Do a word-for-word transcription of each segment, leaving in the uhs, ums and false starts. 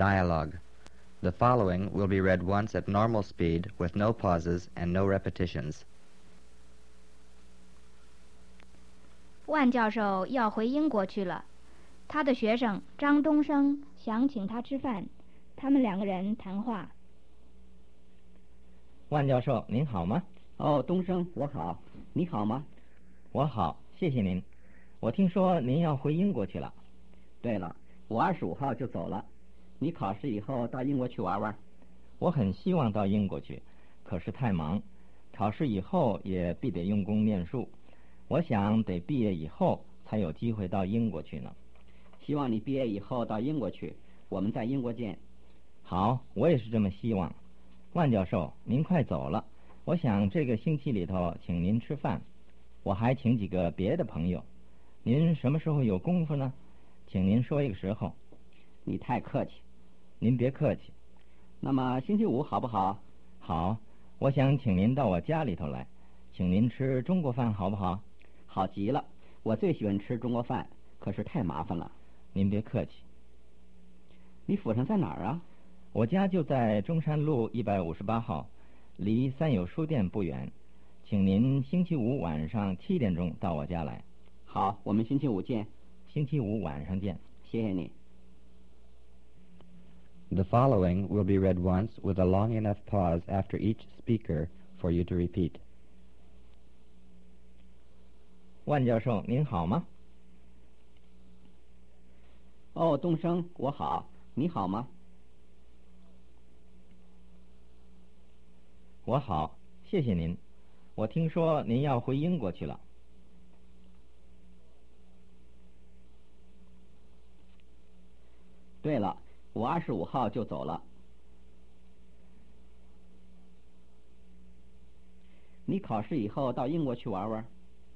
Dialogue. The following will be read once at normal speed with no pauses and no repetitions. 万教授要回英国去了，他的学生张东升想请他吃饭，他们两个人谈话。 万教授您好吗？ 哦，东升，我好，你好吗？ 我好，谢谢您。我听说您要回英国去了。 对了，我二十五号就走了。你考试以后到英国去玩玩？ 我很希望到英国去，可是太忙，考试以后也必得用功念书。我想得毕业以后才有机会到英国去呢。 希望你毕业以后到英国去，我们在英国见。 好，我也是这么希望。万教授，您快走了，我想这个星期里头请您吃饭，我还请几个别的朋友。您什么时候有功夫呢？请您说一个时候。 你太客气。 您别客气。 那么星期五好不好？ 好，我想请您到我家里头来，请您吃中国饭好不好？ 好极了，我最喜欢吃中国饭，可是太麻烦了。 您别客气。 你府上在哪儿啊？ 我家就在中山路一百五十八号，离三友书店不远，请您星期五晚上七点钟到我家来。 好，我们星期五见。 星期五晚上见。 谢谢你。 The following will be read once with a long enough pause after each speaker for you to repeat. 万教授您好吗？ 哦，东升，我好，你好吗？ 我好，谢谢您。我听说您要回英国去了。 对了，我二十五号就走了。你考试以后到英国去玩玩？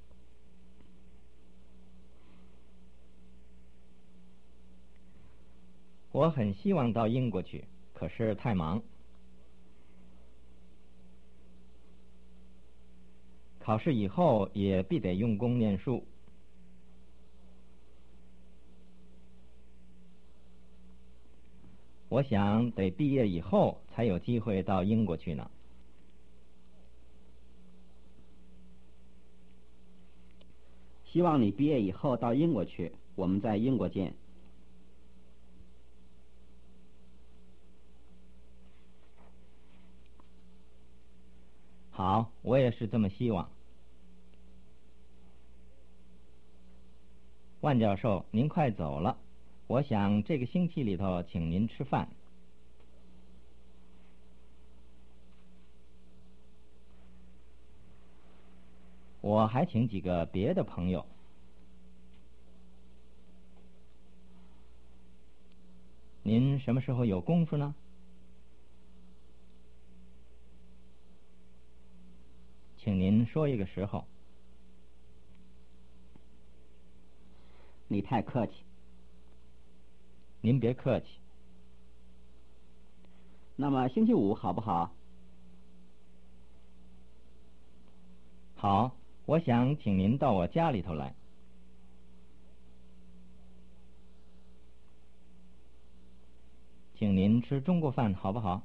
我很希望到英国去，可是太忙。考试以后也必得用功念书。我想得毕业以后才有机会到英国去呢。 希望你毕业以后到英国去，我们在英国见。 好，我也是这么希望。万教授，您快走了，我想这个星期里头请您吃饭。我还请几个别的朋友。您什么时候有功夫呢？请您说一个时候。 你太客气。 您别客气。 那么星期五好不好？ 好，我想请您到我家里头来。请您吃中国饭好不好？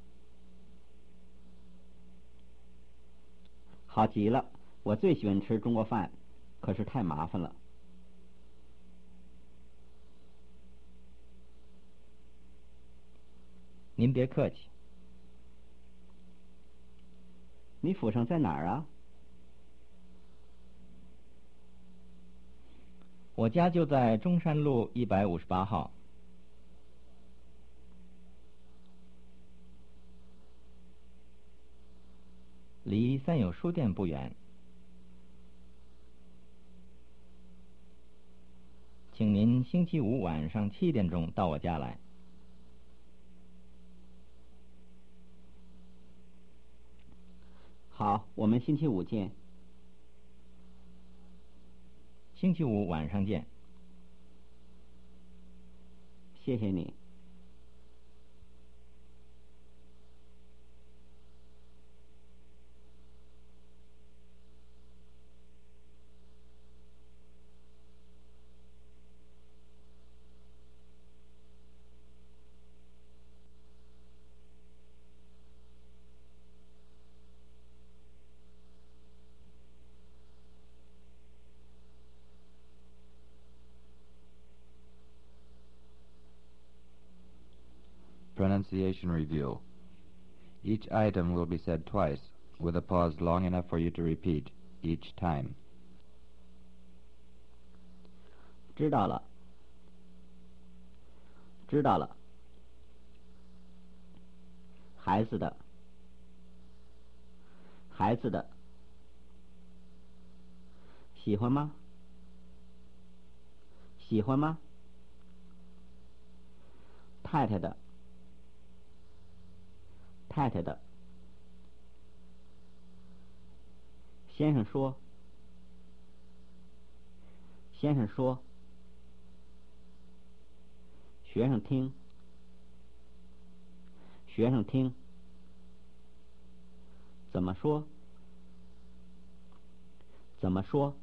好极了，我最喜欢吃中国饭，可是太麻烦了。 您别客气。 你府上在哪儿啊？ 我家就在中山路一百五十八号。离三友书店不远，请您星期五晚上七点钟到我家来。 好，我们星期五见。 星期五晚上见。 谢谢你。 pronunciation review. Each item will be said twice, with a pause long enough for you to repeat each time. 知道了，知道了。孩子的，孩子的。喜欢吗？喜欢吗？太太的，太太的。先生说，先生说。学生听，学生听。怎么说？怎么说？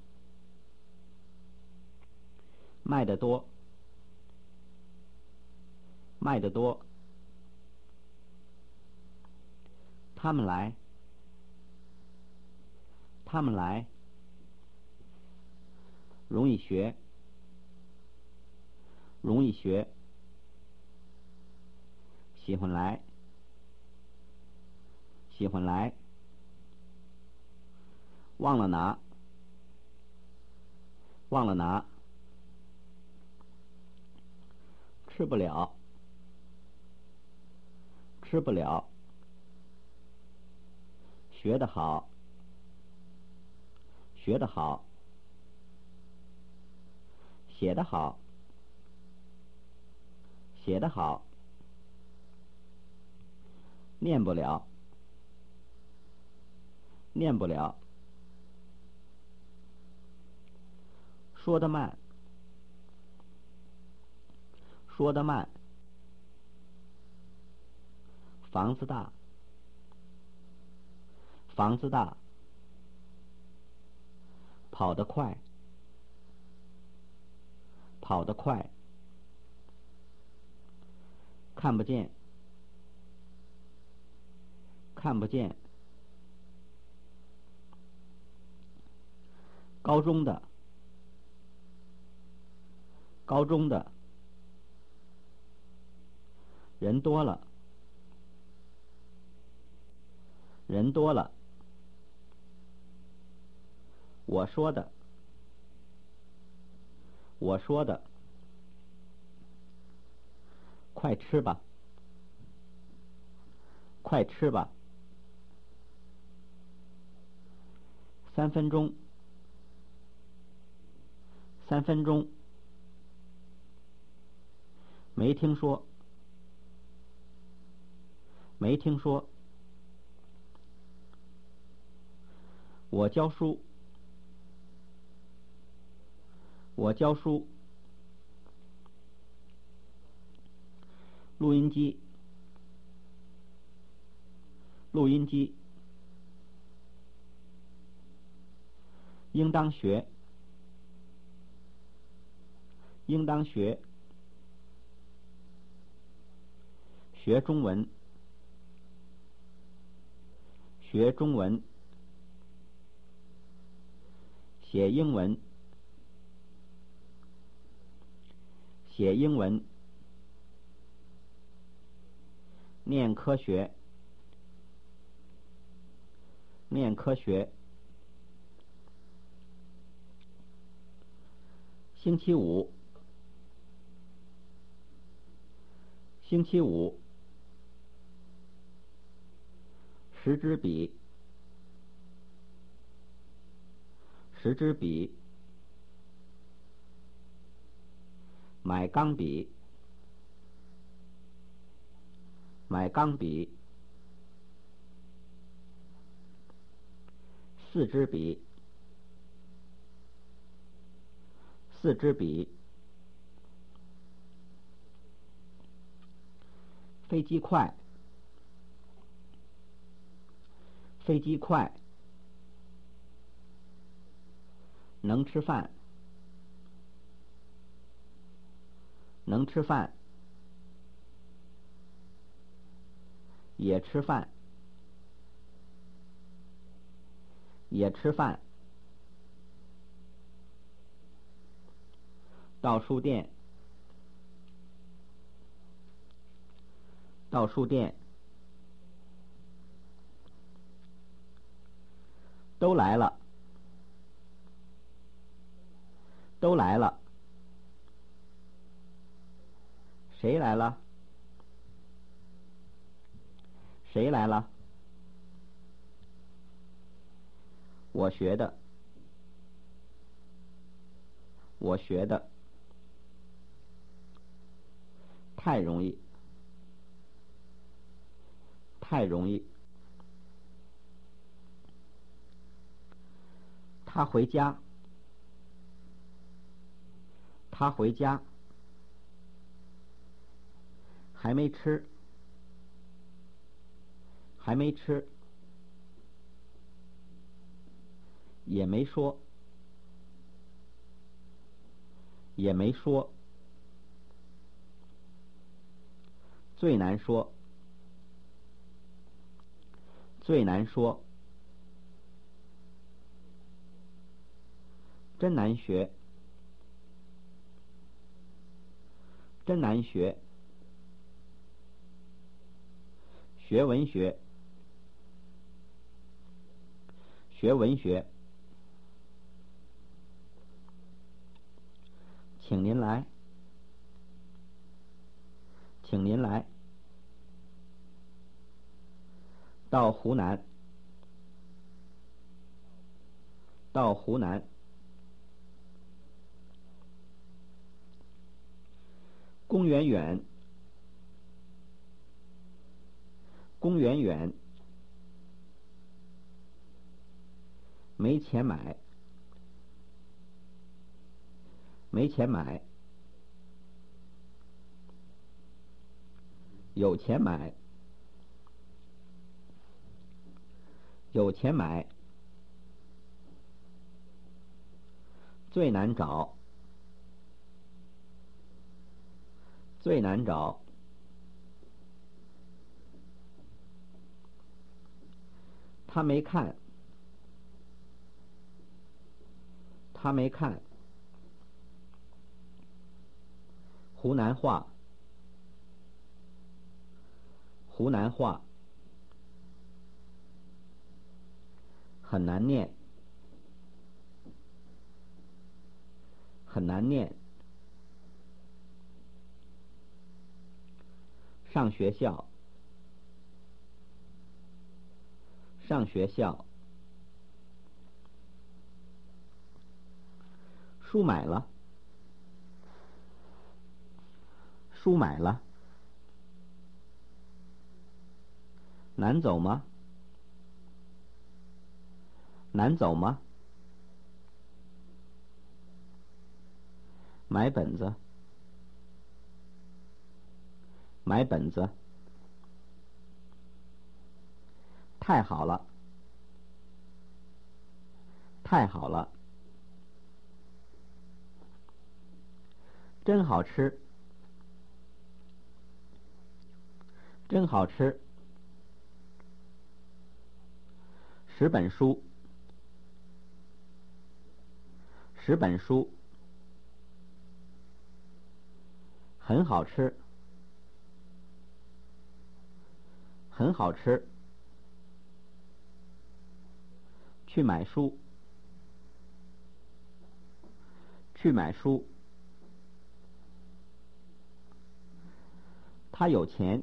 卖得多，卖得多。他们来，他们来。容易学，容易学。喜欢来，喜欢来。忘了拿，忘了拿。吃不了，吃不了。学得好，学得好。写得好，写得好。念不了，念不了。说得慢，说得慢。房子大，房子大。跑得快，跑得快。看不见，看不见。高中的，高中的。人多了，人多了。我说的，我说的。快吃吧，快吃吧。三分钟，三分钟。没听说，没听说。我教书，我教书。录音机，录音机。应当学，应当学。学中文，学中文。写英文，写英文。念科学，念科学。星期五，星期五。十支笔，十支笔。买钢笔，买钢笔。四支笔，四支笔。飞机快，飞机快。能吃饭，能吃饭。也吃饭，也吃饭。到书店，到到书店。都来了，都来了。谁来了？谁来了？我学的，我学的。太容易，太容易。他回家，他回家。还没吃，还没吃。也没说，也没说。最难说，最难说。真难学，真难学。学文学，学文学。请您来，请您来。到湖南，到湖南。公园远，公园远。没钱买，没钱买。有钱买，有钱买。最难找，最难找。他没看，他没看。湖南话，湖南话。很难念，很难念。上学校，上学校。书买了，书买了。难走吗？难走吗？买本子，买本子。太好了，太好了。真好吃，真好吃。十本书，十本书。很好吃，很好吃。去买书，去买书。他有钱，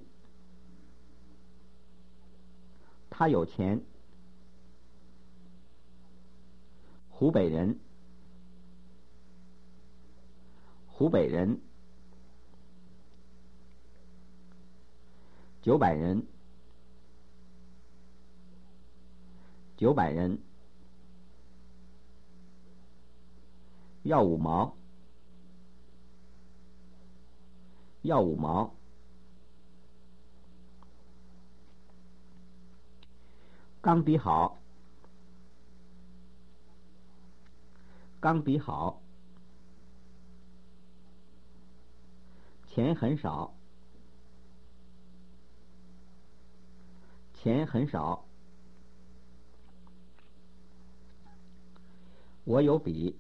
他有钱。湖北人，湖北人。九百人，九百人。要五毛，要五毛。钢笔好，钢笔好。钱很少，钱很少。我有笔，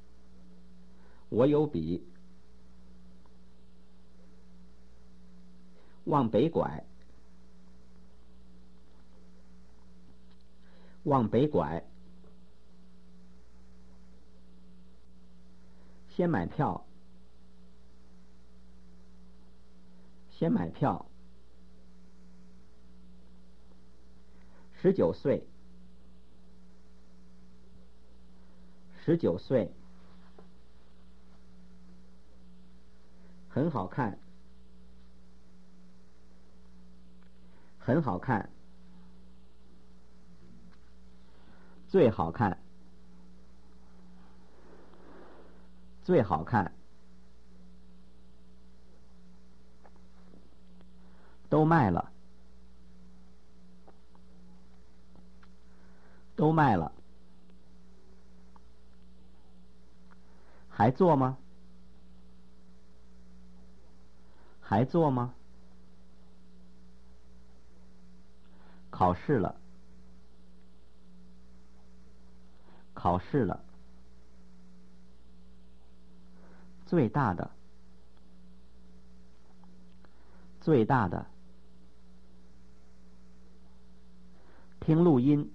我有笔。 往北拐，往北拐。先买票，先买票。十九岁，十九岁。很好看，很好看。最好看，最好看。都卖了，都卖了。还做吗？还做吗？考试了，考试了。最大的，最大的。听录音，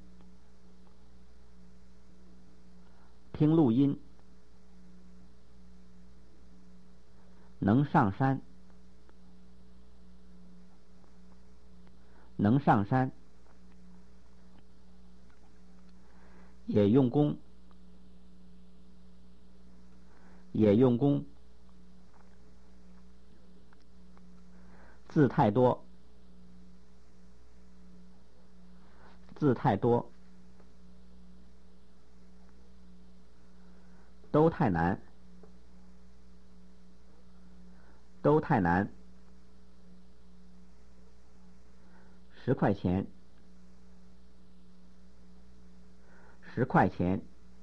听录音。能上山，能上山。也用功，也用功。字太多，字太多。都太难，都太难。十块钱，十块钱。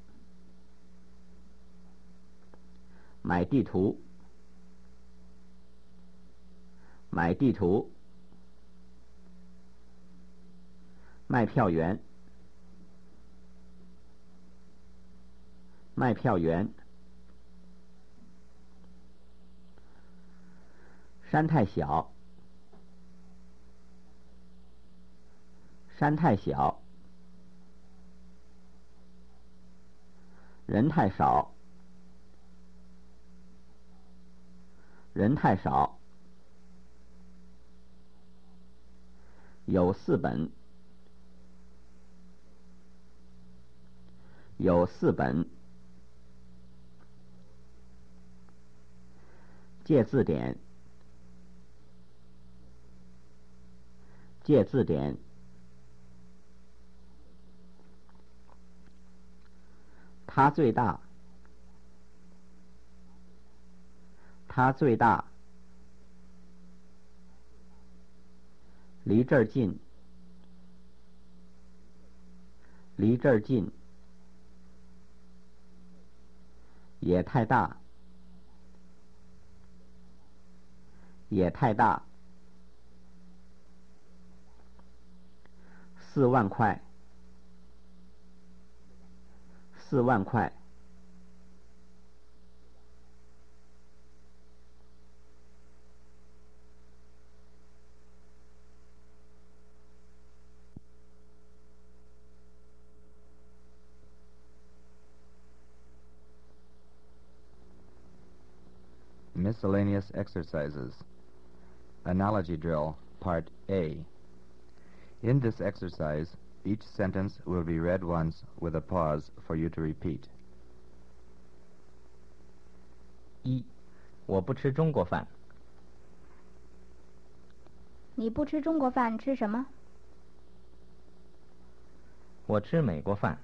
买地图，买地图。卖票员，卖票员。山太小，山太小。人太少，人太少。有四本，有四本。借字典，借字典。他最大，他最大。离这儿近，离这儿近。也太大，也太大。四万块，四万块。 Miscellaneous exercises. Analogy drill, Part A. In this exercise, each sentence will be read once with a pause for you to repeat. 一，我不吃中国饭。 你不吃中国饭吃什么？ 我吃美国饭。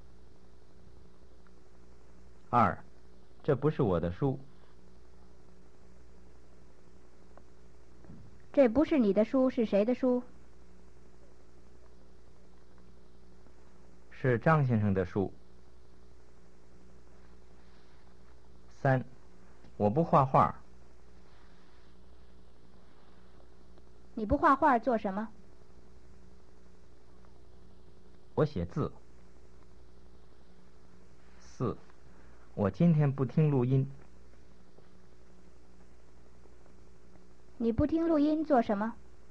二，这不是我的书。 这不是你的书，是谁的书？ 是张先生的书。三，我不画画。 你不画画做什么？ 我写字。四，我今天不听录音。 你不听录音做什么？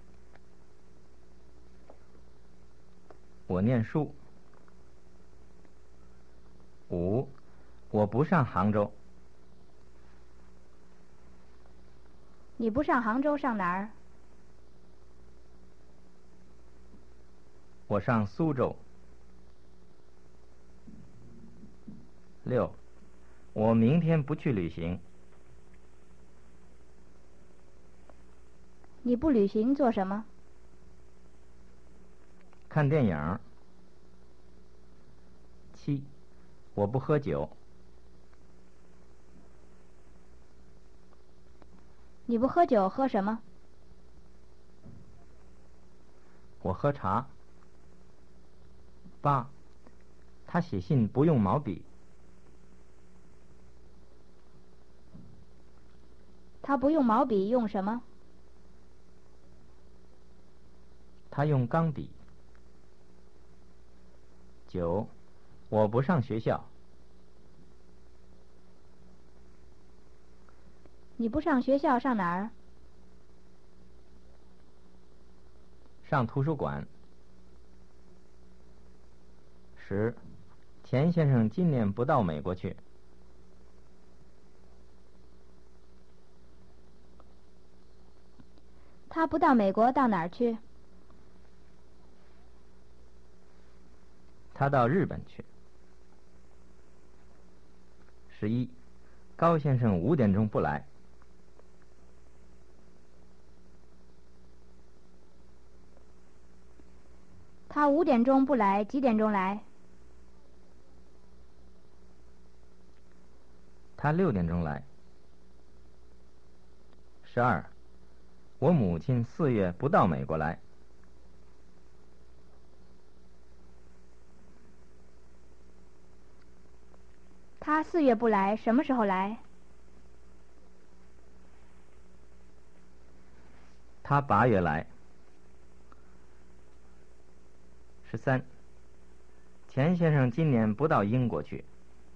我念书。五，我不上杭州。 你不上杭州上哪儿？ 我上苏州。六，我明天不去旅行。 你不旅行做什么？ 看电影。七，我不喝酒。 你不喝酒喝什么？ 我喝茶。八，他写信不用毛笔。 他不用毛笔，用什么？ 他用钢笔。九，我不上学校。 你不上学校上哪儿？ 上图书馆。十，钱先生今年不到美国去。 他不到美国到哪儿去？ 他到日本去。十一，高先生五点钟不来。 他五点钟不来，几点钟来？ 他六点钟来。十二，我母亲四月不到美国来。 他四月不来，什么时候来？ 他八月来。十三，钱先生今年不到英国去。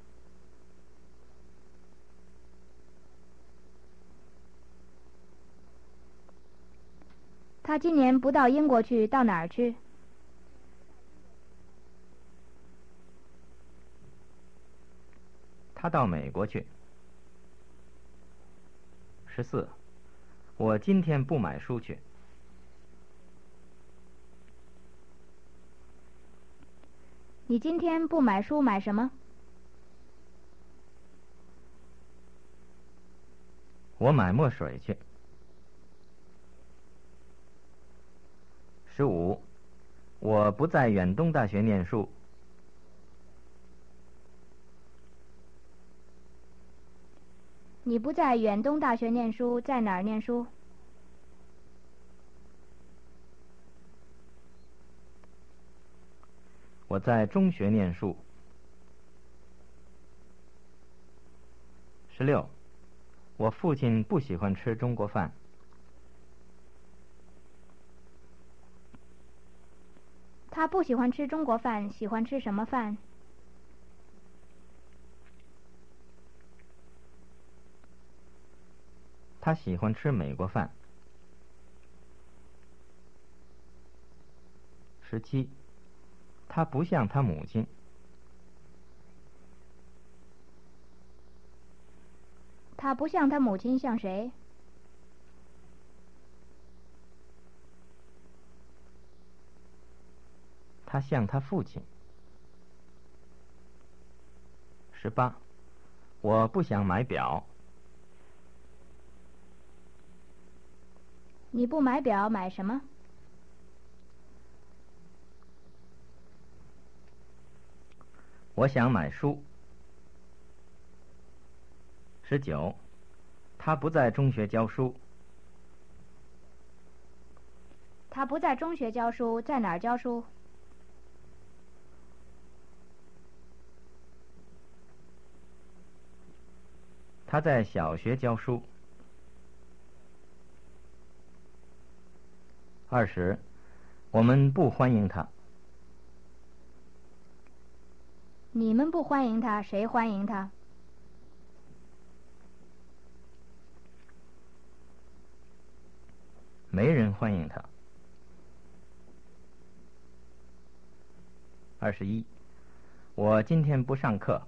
他今年不到英国去，到哪儿去？ 他到美国去。十四，我今天不买书去。 你今天不买书买什么？ 我买墨水去。十五，我不在远东大学念书。 你不在远东大学念书，在哪儿念书？ 我在中学念书。十六，我父亲不喜欢吃中国饭。 他不喜欢吃中国饭，喜欢吃什么饭？ 他喜欢吃美国饭。十七，他不像他母亲。 他不像他母亲，像谁？ 他像他父亲。十八，我不想买表。 你不买表买什么？ 我想买书。十九，他不在中学教书。 他不在中学教书，在哪儿教书？ 他在小学教书。二十，我们不欢迎他。 你们不欢迎他，谁欢迎他？ 没人欢迎他。二十一，我今天不上课。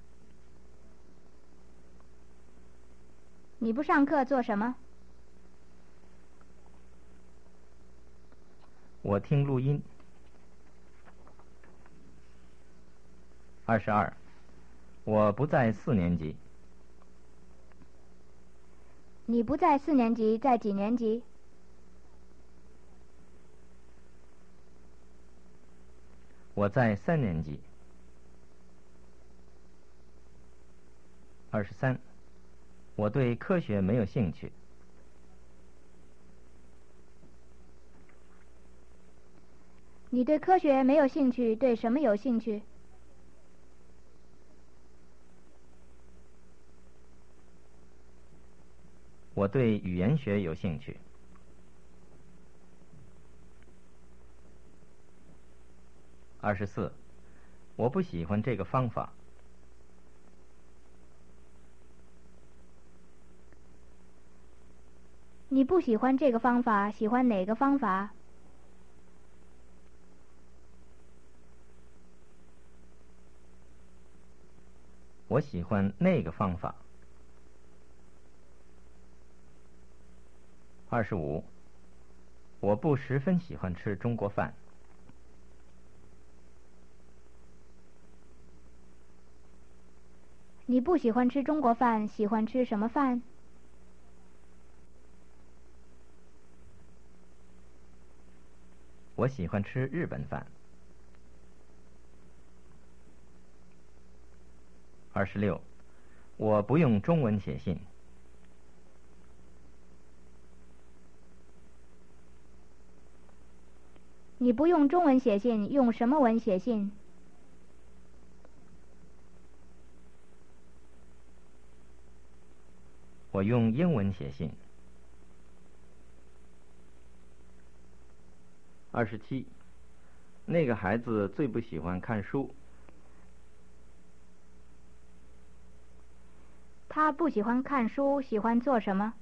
你不上课做什么？ 我听录音。二十二，我不在四年级。 你不在四年级，在几年级？ 我在三年级。二十三，我对科学没有兴趣。 你对科学没有兴趣，对什么有兴趣？ 我对语言学有兴趣。二十四，我不喜欢这个方法。 你不喜欢这个方法，喜欢哪个方法？ 我喜欢那个方法。二十五，我不十分喜欢吃中国饭。 你不喜欢吃中国饭，喜欢吃什么饭？ 我喜欢吃日本饭。二十六，我不用中文写信。 你不用中文写信，用什么文写信？ 我用英文写信。二十七，那个孩子最不喜欢看书。 他不喜欢看书，喜欢做什么？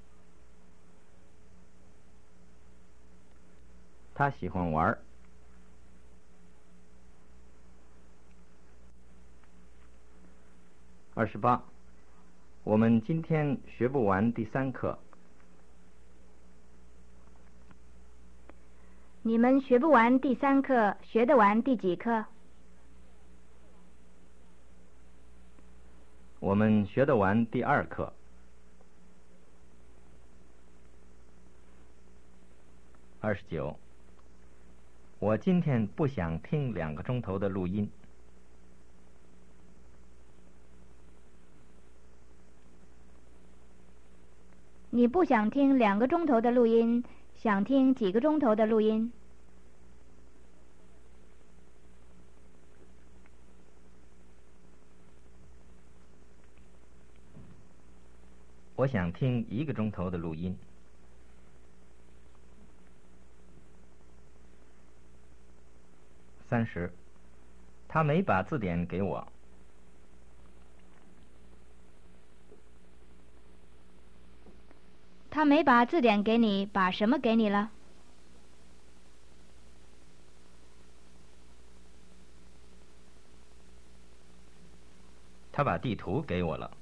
他喜欢玩儿。二十八，我们今天学不完第三课。 你们学不完第三课，学得完第几课？ 我们学得完第二课。二十九，我今天不想听两个钟头的录音。 你不想听两个钟头的录音，想听几个钟头的录音？ 我想听一个钟头的录音。三十，他没把字典给我。 他没把字典给你，把什么给你了？ 他把地图给我了。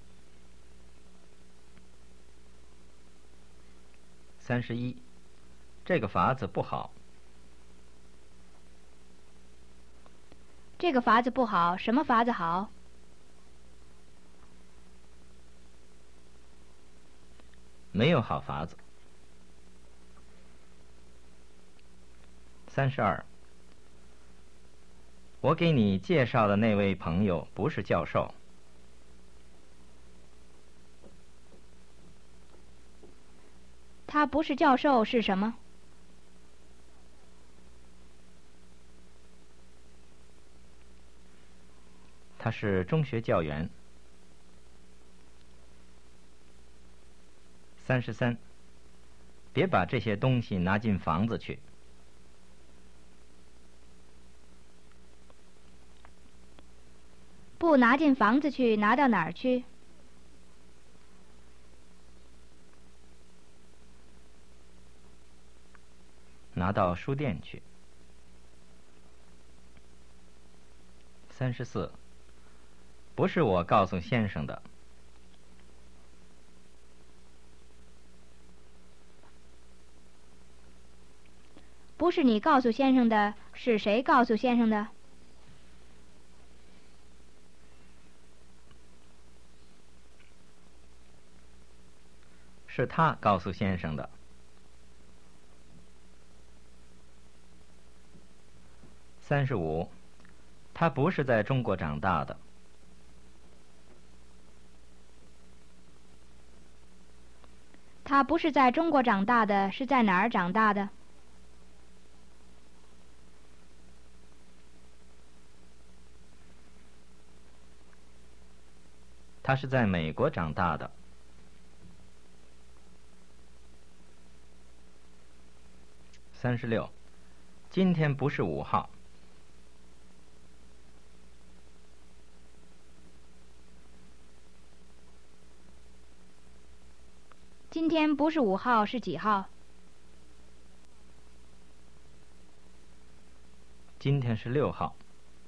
三十一，这个法子不好。 这个法子不好，什么法子好？ 没有好法子。三十二，我给你介绍的那位朋友不是教授。 他不是教授是什么？ 他是中学教员。三十三，别把这些东西拿进房子去。 不拿进房子去，拿到哪儿去？ 拿到书店去。三十四，不是我告诉先生的。 不是你告诉先生的，是谁告诉先生的？ 是他告诉先生的。三十五，他不是在中国长大的。 他不是在中国长大的，是在哪儿长大的？ 他是在美国长大的。三十六，今天不是五号。 今天不是五号，是几号？ 今天是六号。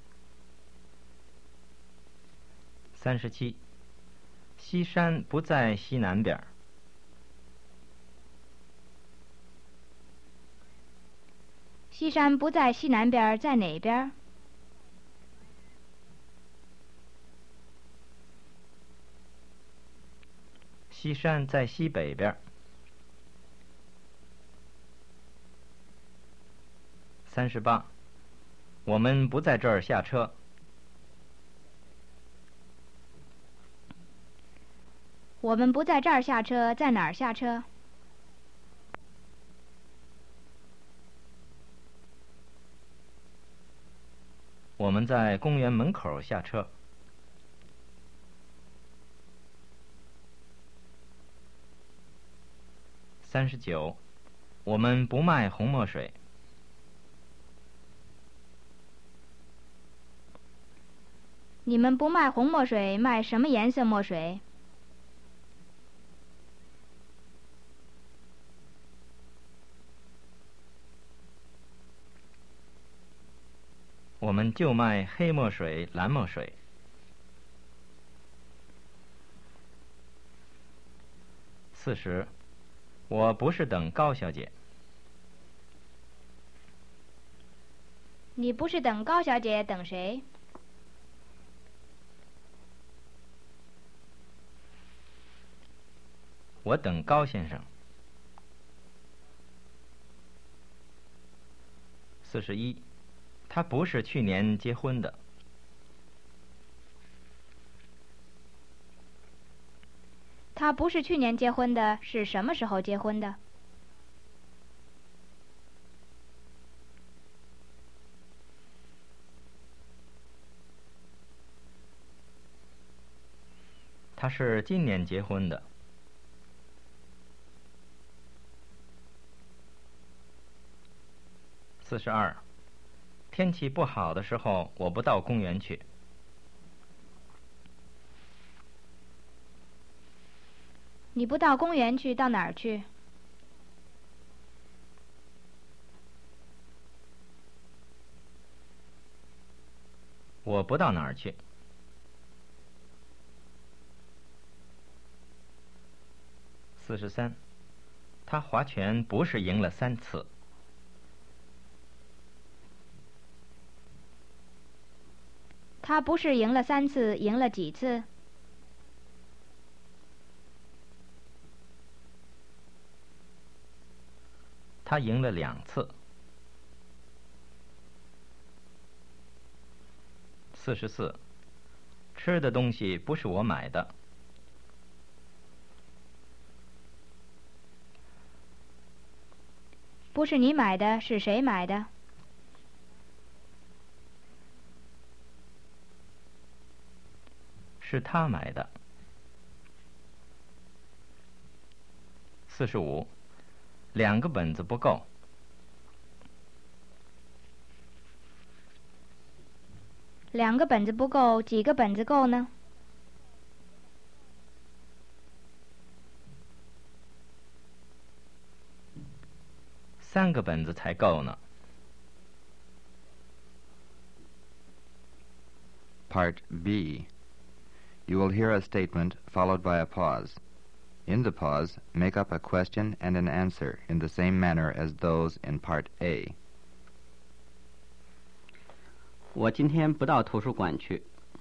三十七，西山不在西南边。 西山不在西南边，在哪边？ 西山在西北边。三十八，我们不在这儿下车。 我们不在这儿下车，在哪儿下车？ 我们在公园门口下车。三十九，我们不卖红墨水。 你们不卖红墨水，卖什么颜色墨水？ 我们就卖黑墨水、蓝墨水。四十，我不是等高小姐。 你不是等高小姐，等谁？ 我等高先生。四十一，他不是去年结婚的。 他不是去年结婚的，是什么时候结婚的？ 他是今年结婚的。四十二，天气不好的时候，我不到公园去。 你不到公园去，到哪儿去？ 我不到哪儿去。四十三，他划拳不是赢了三次。 他不是赢了三次，赢了几次？ 他赢了两次。四十四，吃的东西不是我买的。 不是你买的，是谁买的？ 是他买的。四十五，两个本子不够。 两个本子不够，几个本子够呢？ 三个本子才够呢。 Part B. You will hear a statement followed by a pause. In the pause, make up a question and an answer in the same manner as those in Part A. 我今天不到图书馆去。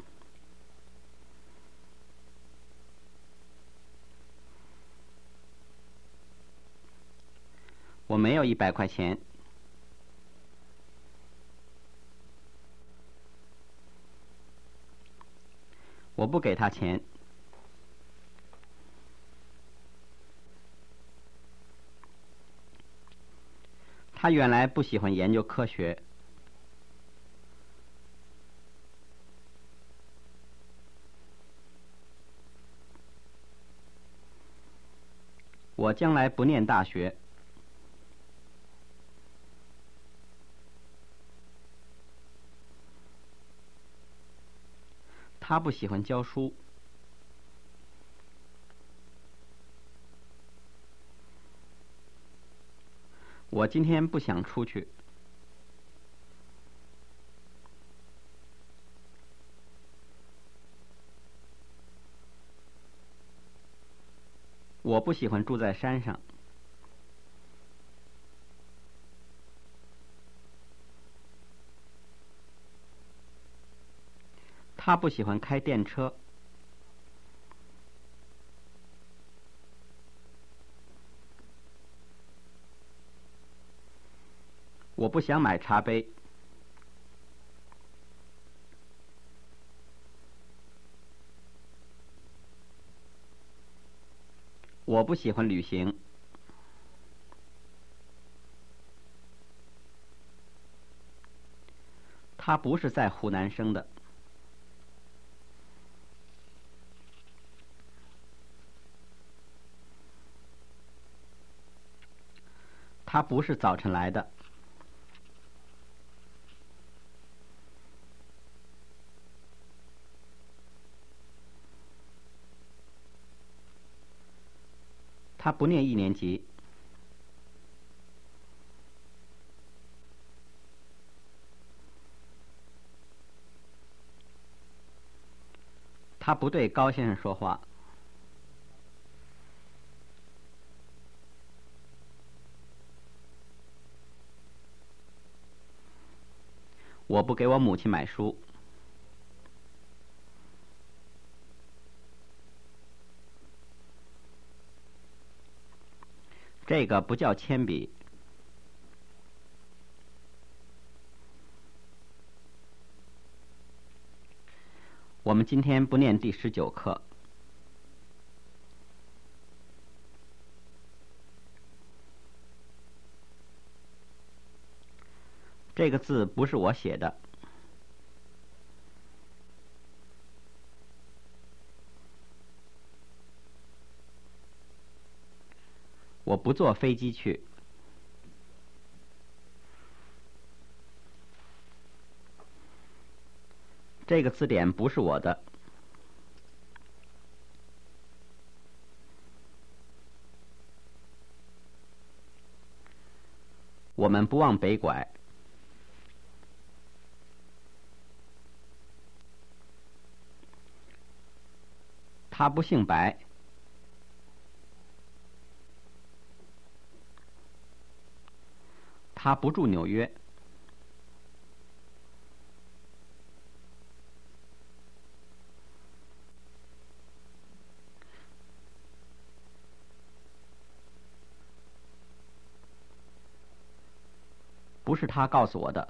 我没有一百块钱。我不给他钱。他原来不喜欢研究科学。我将来不念大学。他不喜欢教书。我今天不想出去。我不喜欢住在山上。他不喜欢开电车。我不想买茶杯。我不喜欢旅行。他不是在湖南生的。他不是早晨来的。他不念一年级。他不对高先生说话。我不给我母亲买书。这个不叫铅笔。我们今天不念第十九课。这个字不是我写的。我不坐飞机去。这个字典不是我的。我们不往北拐。他不姓白。他不住纽约。不是他告诉我的。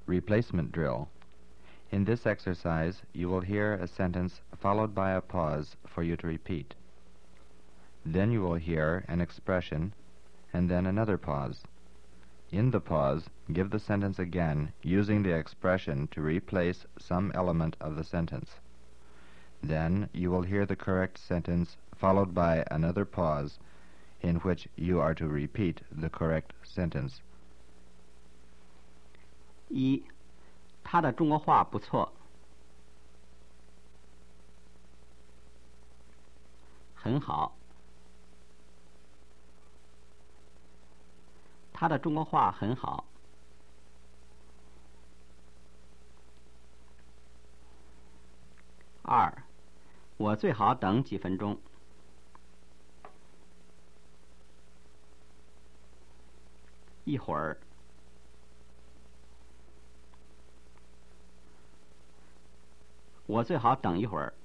replacement drill. In this exercise, you will hear a sentence followed by a pause for you to repeat. Then you will hear an expression and then another pause. In the pause, give the sentence again using the expression to replace some element of the sentence. Then you will hear the correct sentence followed by another pause in which you are to repeat the correct sentence. 一，他的中国话不错，很好。他的中国话很好。二，我最好等几分钟。一会儿。我最好等一会儿。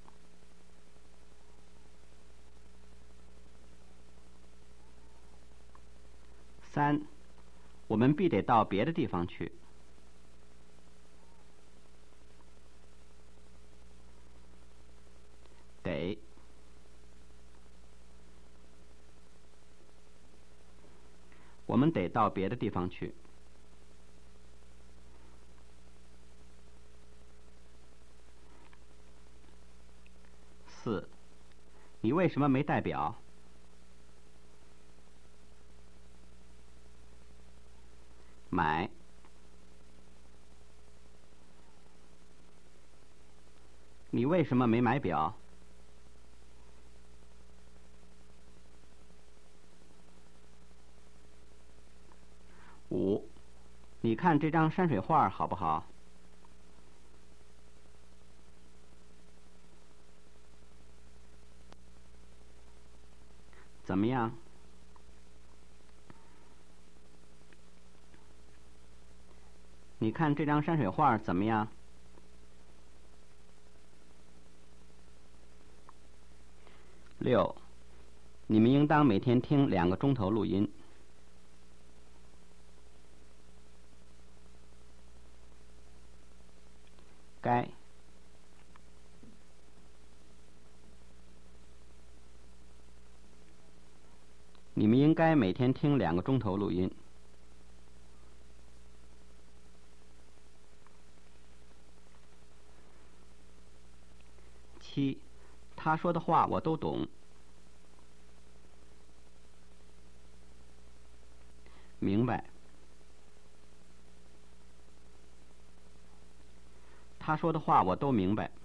三，我们必得到别的地方去。得。我们得到别的地方去。四，你为什么没带表？买。你为什么没买表？五，你看这张山水画好不好？怎么样？你看这张山水画怎么样？六，你们应当每天听两个钟头录音。该。你们应该每天听两个钟头录音。七，他说的话我都懂。明白。他说的话我都明白。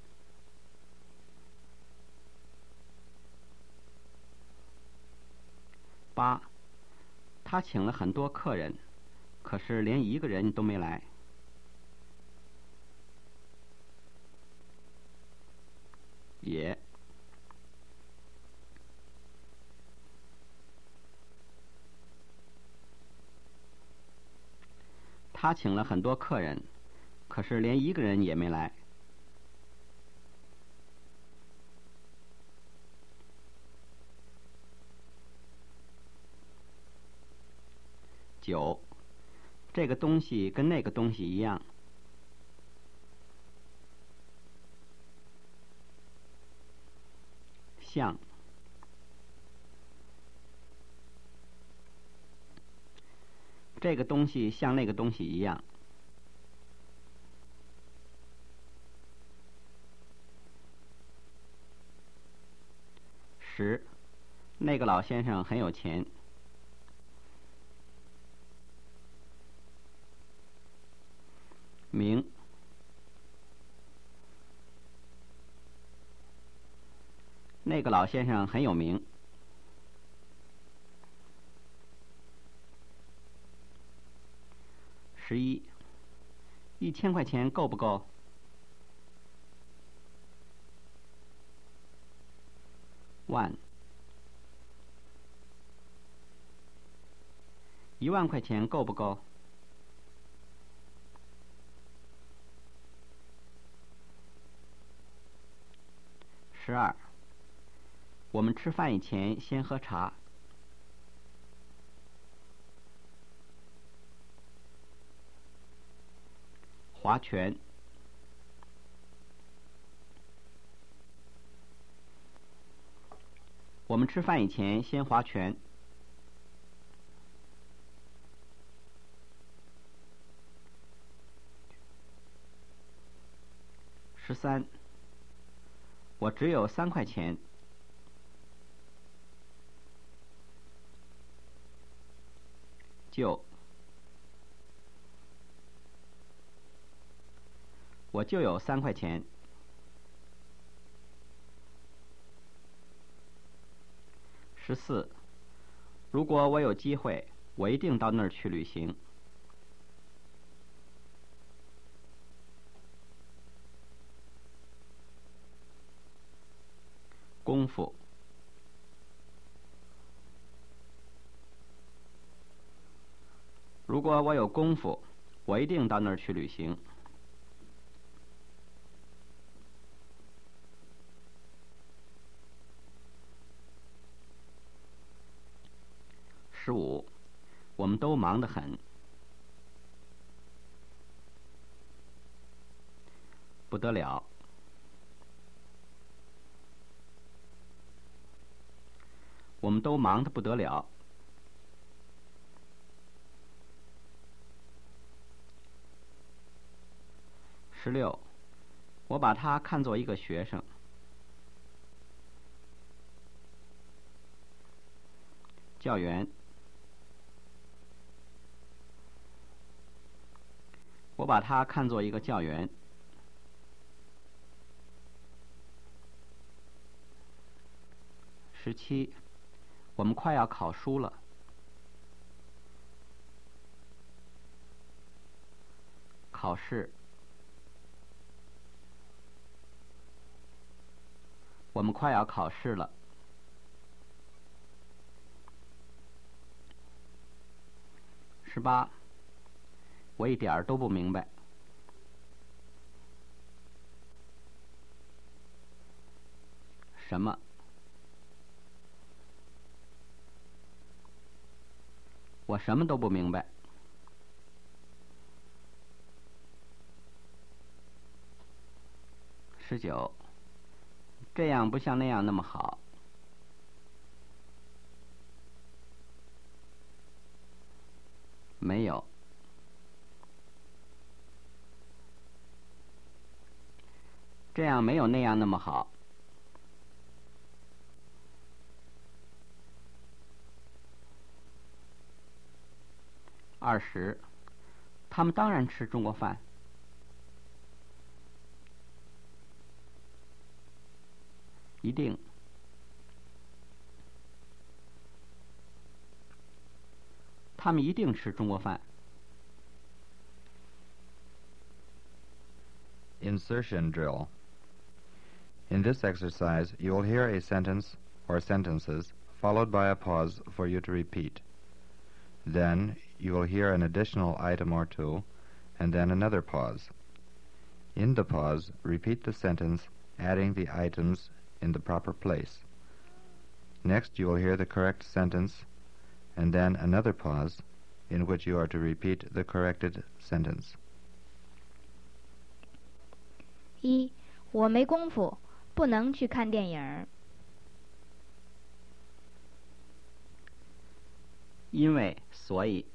八，他请了很多客人，可是连一个人都没来。也。他请了很多客人，可是连一个人也没来。九，这个东西跟那个东西一样。像。这个东西像那个东西一样。十，那个老先生很有钱。名。那个老先生很有名。十一，一千块钱够不够？万。一万块钱够不够？十二，我们吃饭以前先喝茶。 划拳。我们吃饭以前先划拳。十三，我只有三块钱。就，我就有三块钱。十四，如果我有机会，我一定到那儿去旅行。功夫，如果我有功夫，我一定到那儿去旅行。十五，我们都忙得很。不得了。我们都忙得不得了。十六，我把他看作一个学生。教员，我把他看作一个教员。十七，我们快要考书了。考试，我们快要考试了。十八，我一点儿都不明白。什么？我什么都不明白。十九，这样不像那样那么好。没有。这样没有那样那么好。二十，他们当然吃中国饭。一定。他们一定吃中国饭。 Insertion drill. In this exercise, you will hear a sentence or sentences followed by a pause for you to repeat. Then you will hear an additional item or two, and then another pause. In the pause, repeat the sentence, adding the items in the proper place. Next, you will hear the correct sentence, and then another pause, in which you are to repeat the corrected sentence. 一，我没功夫，不能去看电影儿。 因为，所以。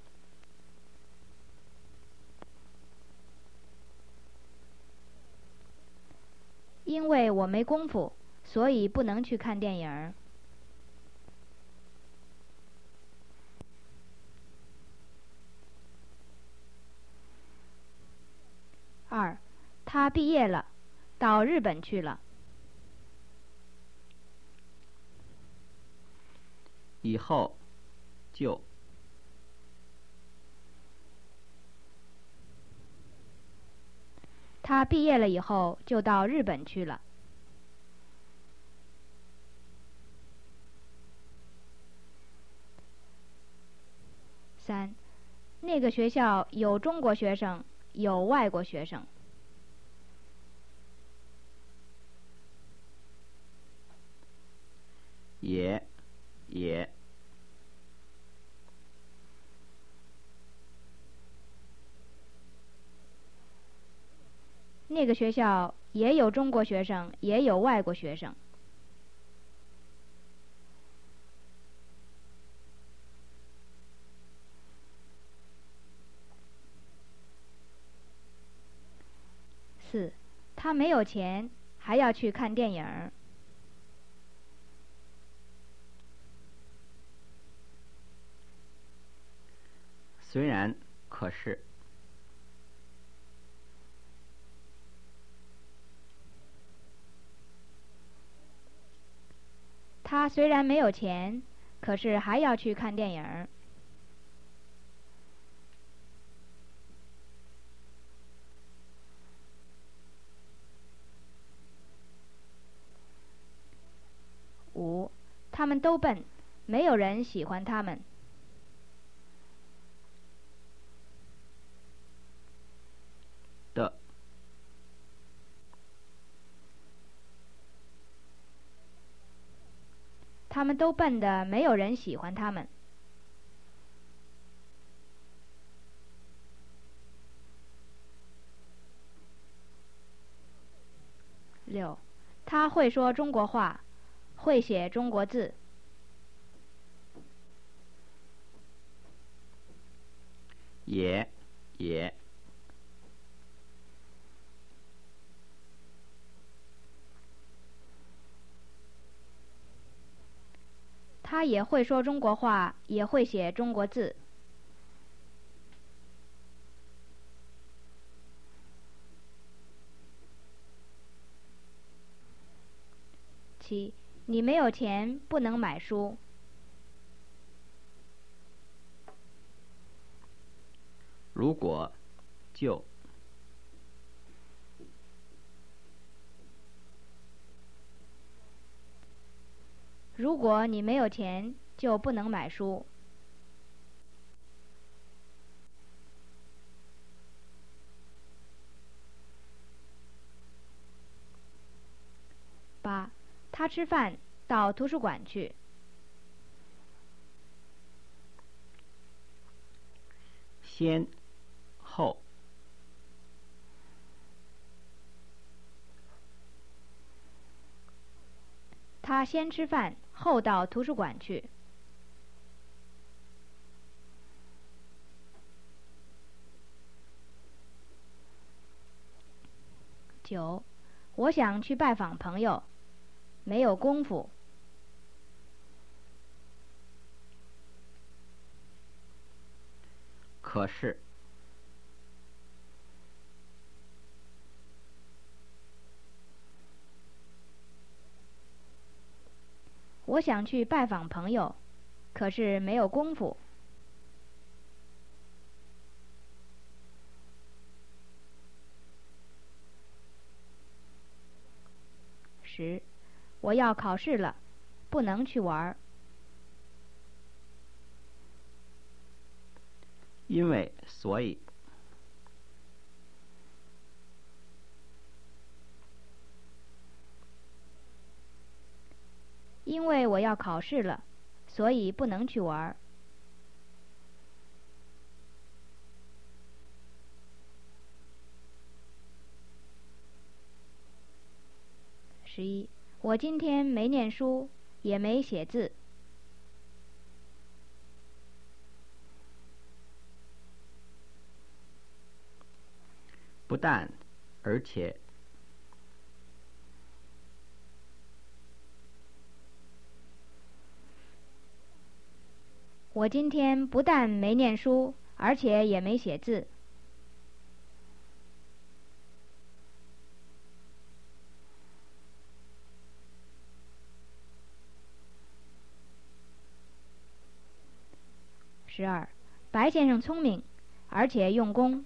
因为我没功夫，所以不能去看电影儿。二，他毕业了，到日本去了。 以后，就。 他毕业了以后就到日本去了。三，那个学校有中国学生，有外国学生。 也，也。 那个学校也有中国学生，也有外国学生。四，他没有钱，还要去看电影儿。 虽然，可是。 他虽然没有钱，可是还要去看电影儿。五，他们都笨，没有人喜欢他们。 的。 他们都笨的，没有人喜欢他们。六，他会说中国话，会写中国字。 也，也。 他也会说中国话，也会写中国字。七，你没有钱，不能买书。 如果，就。 如果你没有钱，就不能买书。八，他吃饭到图书馆去。 先，后。 他先吃饭，后到图书馆去。九，我想去拜访朋友，没有功夫。 可是。 我想去拜访朋友，可是没有功夫。十，我要考试了，不能去玩儿。 因为，所以。 因为我要考试了，所以不能去玩儿。十一，我今天没念书，也没写字。 不但，而且。 我今天不但没念书，而且也没写字。十二，白先生聪明，而且用功。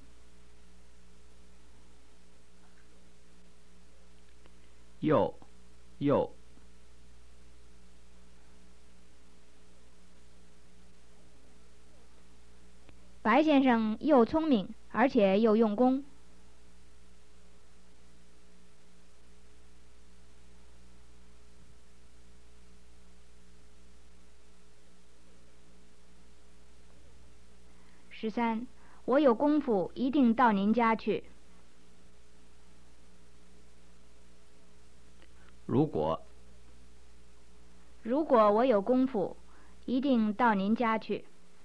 又，又。 白先生又聪明，而且又用功。十三，我有功夫，一定到您家去。 如果如果我有功夫，一定到您家去。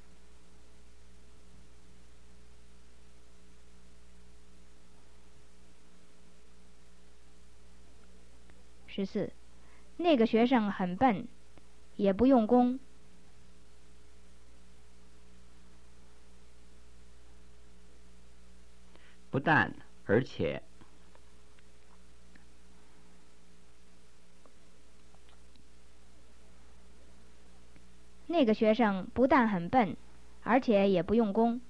十四，那个学生很笨，也不用功。 不但，而且。 那个学生不但很笨，而且也不用功。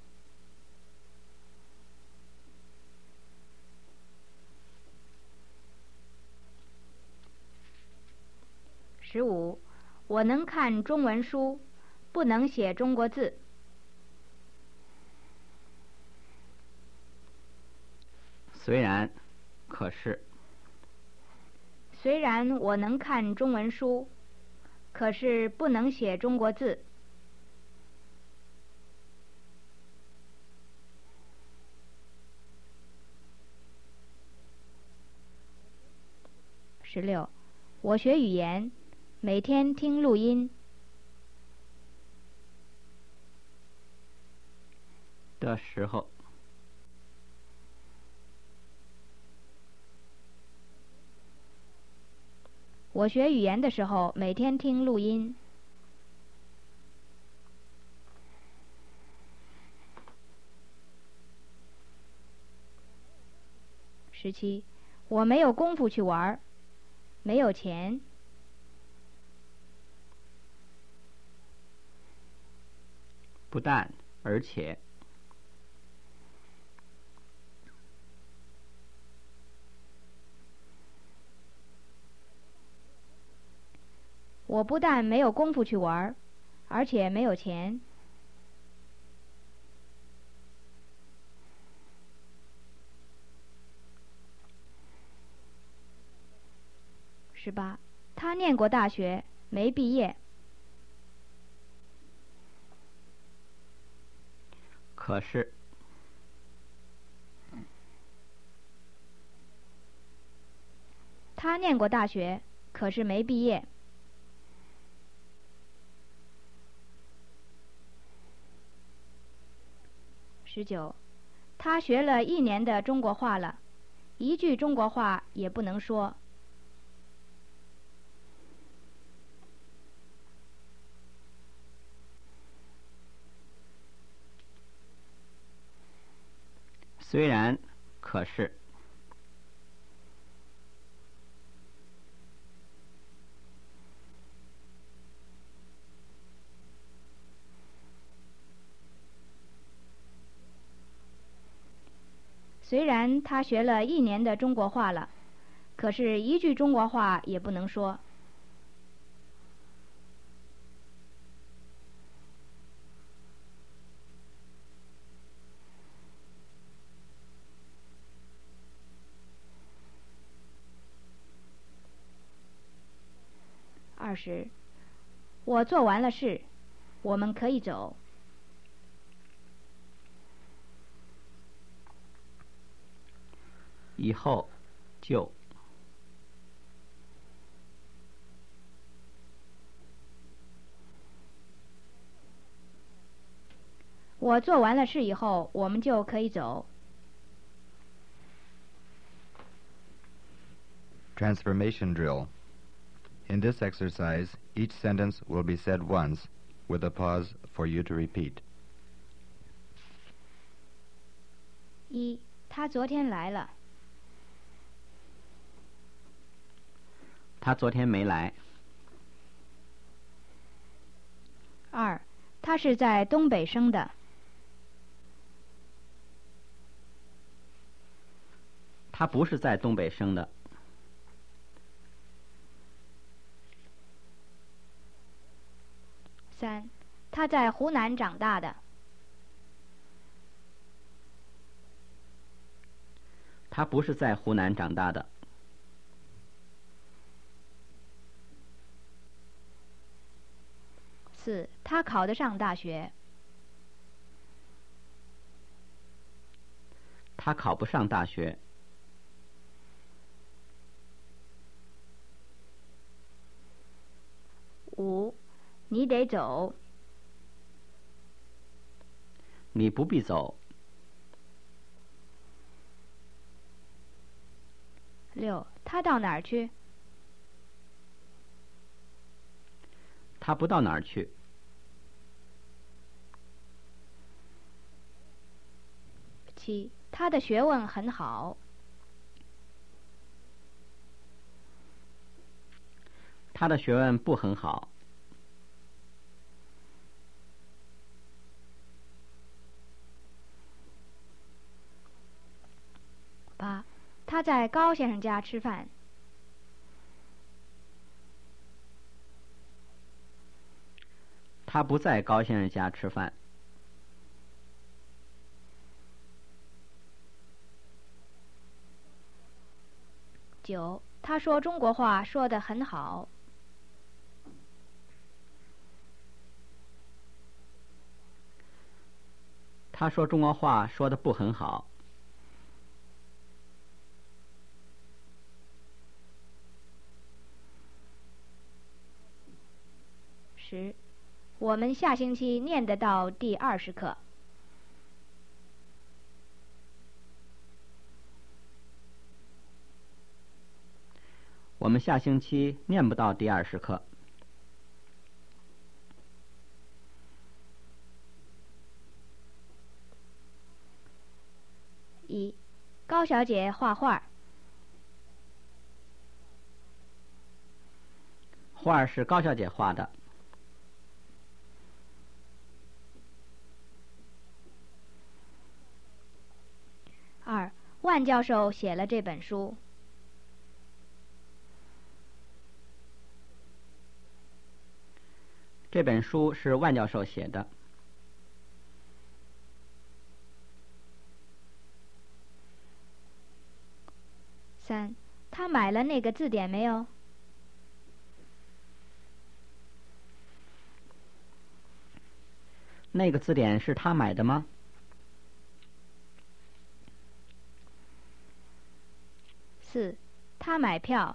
十五，我能看中文书，不能写中国字。 虽然，可是。 虽然我能看中文书，可是不能写中国字。十六，我学语言，每天听录音。 的时候。 我学语言的时候，每天听录音。十七，我没有功夫去玩，没有钱。 不但，而且。 我不但没有功夫去玩，而且没有钱。十八，他念过大学，没毕业。 可是。 他念过大学，可是没毕业。十九，他学了一年的中国话了，一句中国话也不能说。 虽然，可是。 虽然他学了一年的中国话了，可是一句中国话也不能说。二十，我做完了事，我们可以走。 以后，就。 我做完了事以后，我们就可以走。 Transformation drill. In this exercise, each sentence will be said once, with a pause for you to repeat. 一，他昨天来了。 他昨天没来。 二，他是在东北生的。 他不是在东北生的。 三，他在湖南长大的。 他不是在湖南长大的。 四，他考得上大学。 他考不上大学。 五，你得走。 你不必走。 六，他到哪儿去？ 他不到哪儿去。 七，他的学问很好。 他的学问不很好。 八，他在高先生家吃饭。 他不在高先生家吃饭。 九，他说中国话说得很好。 他说中国话说得不很好。 十，我们下星期念得到第二十课。 我们下星期念不到第二十课。 一，高小姐画画。 画是高小姐画的。 二，万教授写了这本书。 这本书是万教授写的。 三，他买了那个字典没有？ 那个字典是他买的吗？ 四，他买票。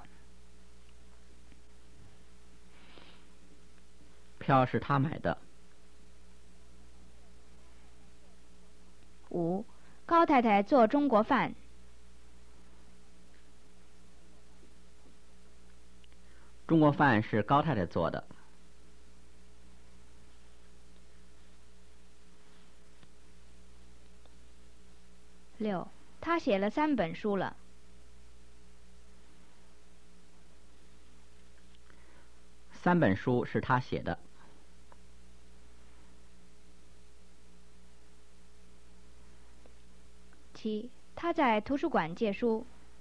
票是他买的。 五，高太太做中国饭。 中国饭是高太太做的。 六，他写了三本书了。 三本书是他写的。 七，他在图书馆借书。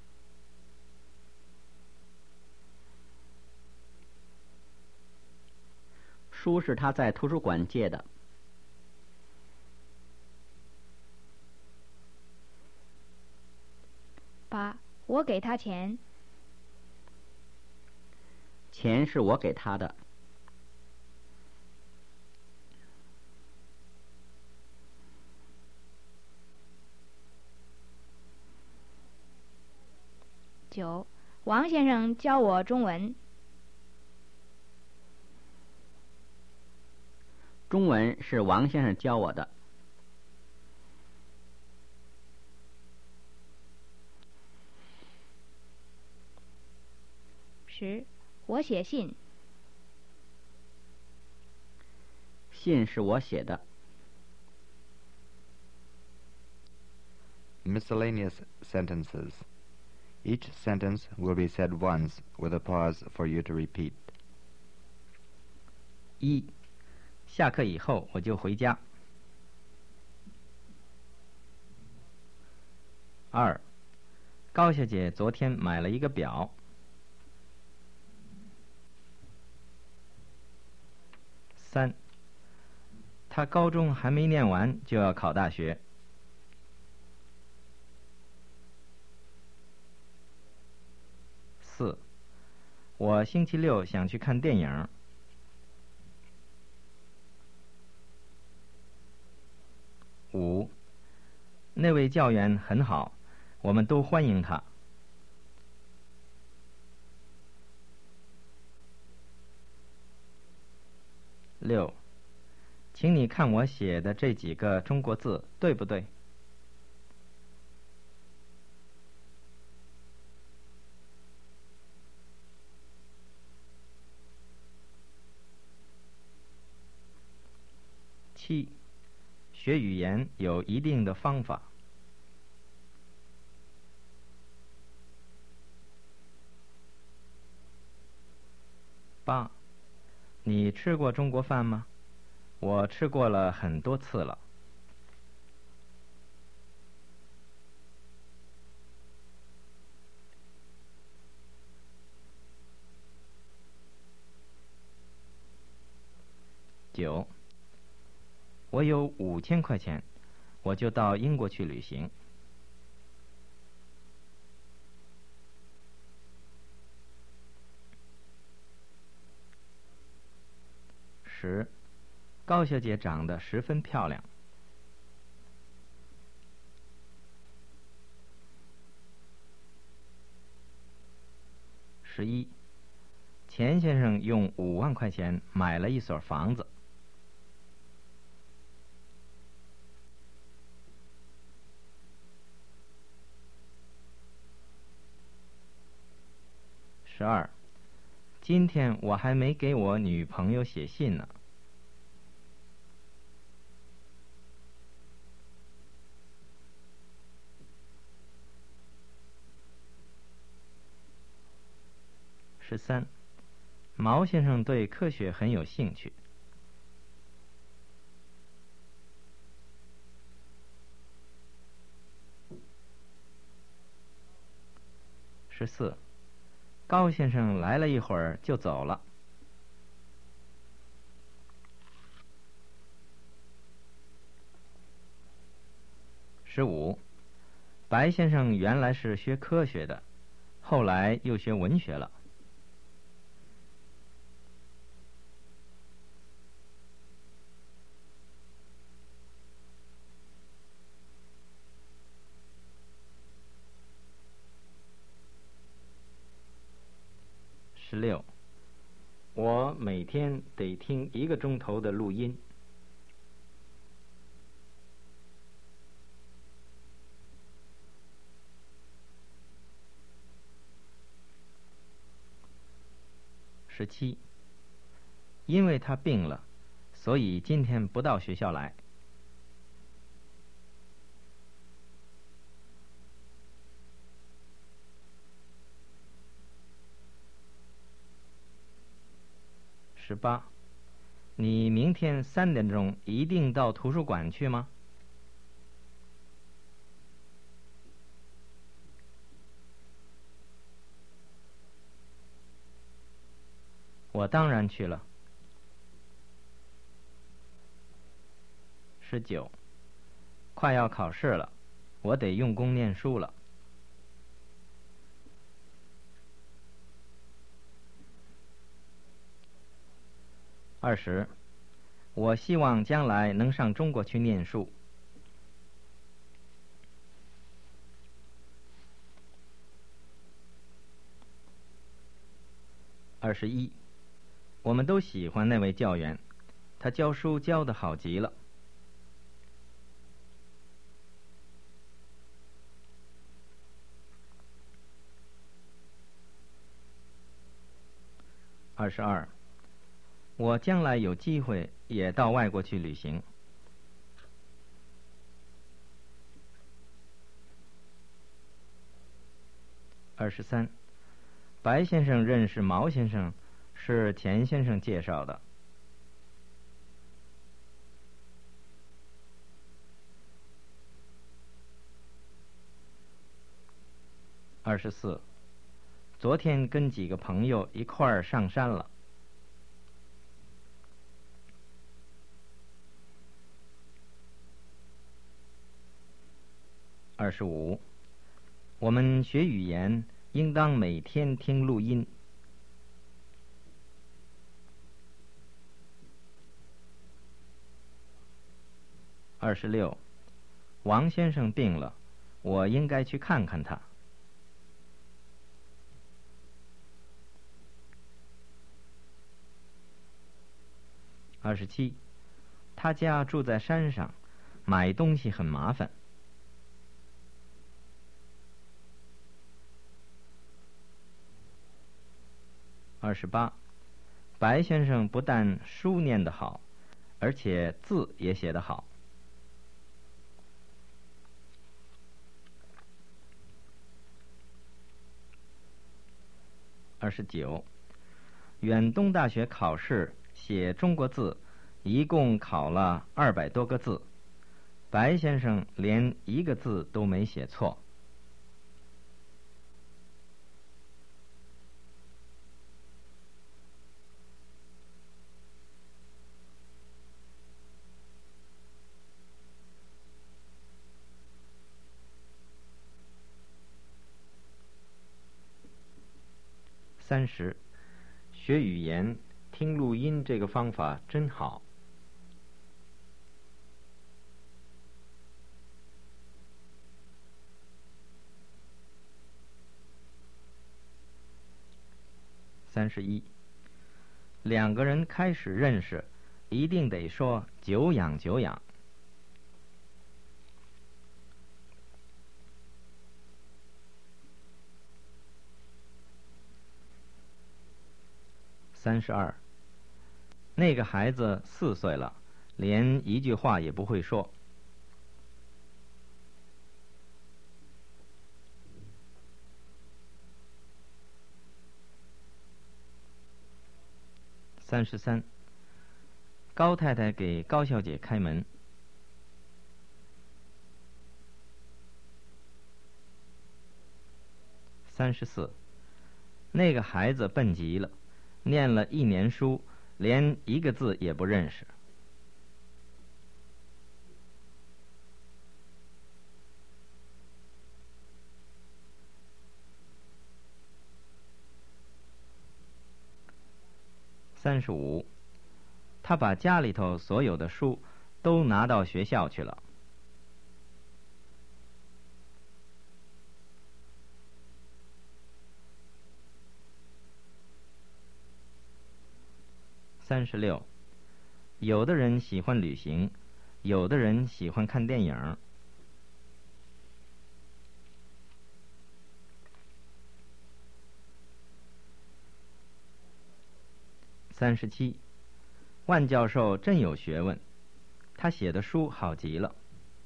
书是他在图书馆借的。 八，我给他钱。 钱是我给他的。 九，王先生教我中文。 中文是王先生教我的。 十，我写信。 信是我写的。 Miscellaneous sentences. Each sentence will be said once with a pause for you to repeat. 一，下课以后我就回家。二，高小姐昨天买了一个表。三，她高中还没念完就要考大学。四，我星期六想去看电影。五，那位教员很好，我们都欢迎他。 六，请你看我写的这几个中国字对不对？七，学语言有一定的方法。八，你吃过中国饭吗？我吃过了很多次了。九，我有五千块钱，我就到英国去旅行。十，高小姐长得十分漂亮。十一，钱先生用五万块钱买了一所房子。十二，今天我还没给我女朋友写信呢。十三，毛先生对科学很有兴趣。十四，高先生来了一会儿就走了。十五，白先生原来是学科学的，后来又学文学了。十六，我每天得听一个钟头的录音。十七，因为他病了，所以今天不到学校来。十八，你明天三点钟一定到图书馆去吗？我当然去了。十九，快要考试了，我得用功念书了。二十，我希望将来能上中国去念书。二十一，我们都喜欢那位教员，他教书教得好极了。二十二，我将来有机会也到外国去旅行。二十三，白先生认识毛先生，是钱先生介绍的。二十四，昨天跟几个朋友一块儿上山了。二十五，我们学语言应当每天听录音。二十六，王先生病了，我应该去看看他。 二十七，他家住在山上，买东西很麻烦。二十八，白先生不但书念得好，而且字也写得好。二十九，远东大学考试写中国字，一共考了二百多个字，白先生连一个字都没写错。三十，学语言听录音这个方法真好。三十一，两个人开始认识，一定得说久仰久仰。三十二，那个孩子四岁了，连一句话也不会说。三十三，高太太给高小姐开门。三十四，那个孩子笨极了，念了一年书，连一个字也不认识。三十五，他把家里头所有的书都拿到学校去了。三十六，有的人喜欢旅行，有的人喜欢看电影。三十七，万教授真有学问，他写的书好极了。